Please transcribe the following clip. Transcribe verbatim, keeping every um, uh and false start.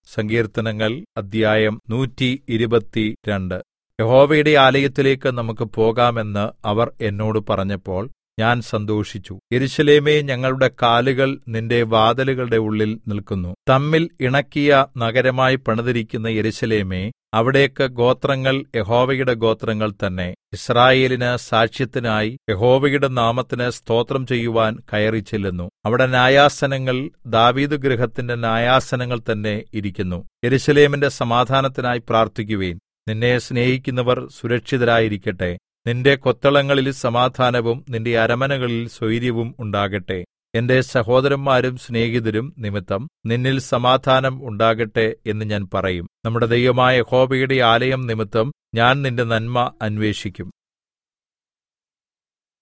സങ്കീർത്തനങ്ങൾ അദ്ധ്യായം നൂറ്റി ഇരുപത്തിരണ്ട്. യഹോവയുടെ ആലയത്തിലേക്ക് നമുക്ക് പോകാമെന്ന് അവർ എന്നോട് പറഞ്ഞപ്പോൾ ഞാൻ സന്തോഷിച്ചു. യെരൂശലേമേ, ഞങ്ങളുടെ കാലുകൾ നിന്റെ വാതിലുകളുടെ ഉള്ളിൽ നില്ക്കുന്നു. തമ്മിൽ ഇണക്കിയ നഗരമായി പണിതിരിക്കുന്ന യെരൂശലേമേ, അവിടേക്ക് ഗോത്രങ്ങൾ യഹോവയുടെ ഗോത്രങ്ങൾ തന്നെ യിസ്രായേലിന് സാക്ഷ്യത്തിനായി യഹോവയുടെ നാമത്തിന് സ്തോത്രം ചെയ്യുവാൻ കയറിച്ചെല്ലുന്നു. അവിടെ ന്യായാസനങ്ങൾ ദാവീദ് ഗൃഹത്തിന്റെ ന്യായാസനങ്ങൾ തന്നെ ഇരിക്കുന്നു. യെരൂശലേമിന്റെ സമാധാനത്തിനായി പ്രാർത്ഥിക്കുവിൻ. നിന്നെ സ്നേഹിക്കുന്നവർ സുരക്ഷിതരായിരിക്കട്ടെ. നിന്റെ കൊത്തളങ്ങളിൽ സമാധാനവും നിന്റെ അരമനകളിൽ സ്വൈരവും ഉണ്ടാകട്ടെ. എന്റെ സഹോദരന്മാരും സ്നേഹിതരും നിമിത്തം നിന്നിൽ സമാധാനം ഉണ്ടാകട്ടെ എന്ന് ഞാൻ പറയും. നമ്മുടെ ദൈവമായ യഹോവയുടെ ആലയം നിമിത്തം ഞാൻ നിന്റെ നന്മ അന്വേഷിക്കും.